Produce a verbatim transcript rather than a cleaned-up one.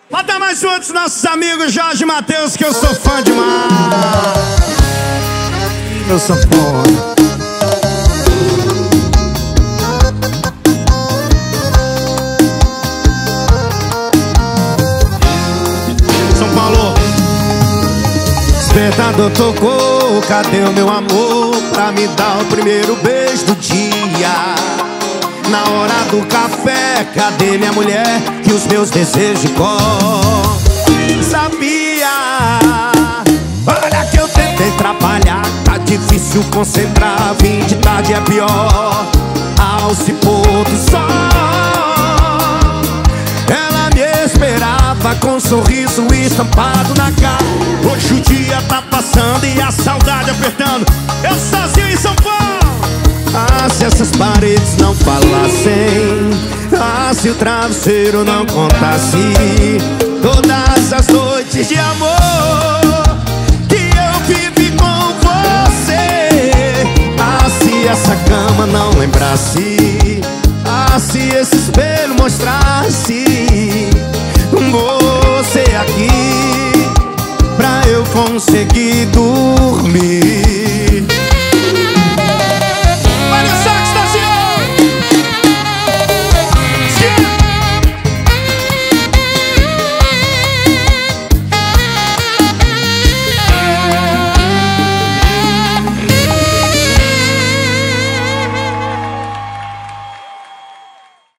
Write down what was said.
Bota mais um dos nossos amigos Jorge e Matheus, que eu sou fã demais. Meu sanfona. São Paulo. Despertador tocou, cadê o meu amor pra me dar o primeiro beijo do dia? Na hora do café, cadê minha mulher que os meus desejos de cor sabia? Olha que eu tentei trabalhar, tá difícil concentrar, vim de tarde é pior. Ao se pôr do sol, ela me esperava com um sorriso estampado na cara. Hoje o dia tá passando e a saudade apertando, eu sozinho em São Paulo. Ah, se essas paredes não falassem, ah, se o travesseiro não contasse todas as noites de amor que eu vivi com você. Ah, se essa cama não lembrasse, ah, se esse espelho mostrasse você aqui pra eu conseguir dormir.